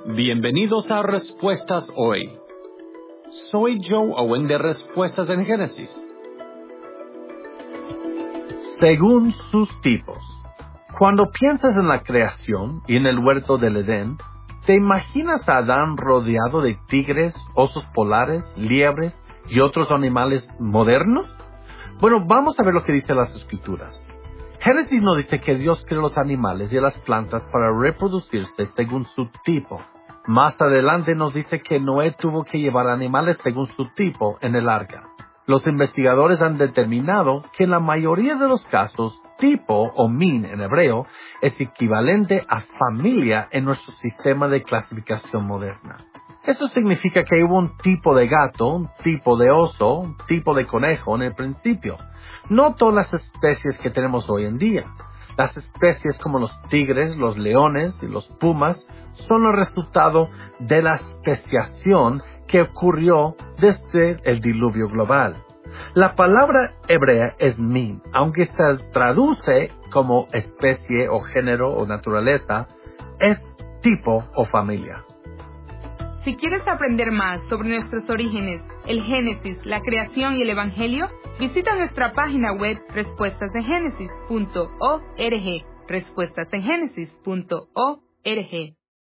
Bienvenidos a Respuestas Hoy. Soy Joe Owen de Respuestas en Génesis. Según sus tipos. Cuando piensas en la creación y en el huerto del Edén, ¿te imaginas a Adán rodeado de tigres, osos polares, liebres y otros animales modernos? Bueno, vamos a ver lo que dicen las Escrituras. Génesis nos dice que Dios creó los animales y las plantas para reproducirse según su tipo. Más adelante nos dice que Noé tuvo que llevar animales según su tipo en el arca. Los investigadores han determinado que en la mayoría de los casos, tipo o min en hebreo es equivalente a familia en nuestro sistema de clasificación moderna. Esto significa que hubo un tipo de gato, un tipo de oso, un tipo de conejo en el principio. No todas las especies que tenemos hoy en día. Las especies como los tigres, los leones y los pumas son el resultado de la especiación que ocurrió desde el diluvio global. La palabra hebrea es min, aunque se traduce como especie o género o naturaleza, es tipo o familia. Si quieres aprender más sobre nuestros orígenes, el Génesis, la creación y el Evangelio, visita nuestra página web respuestasengenesis.org, respuestasengenesis.org.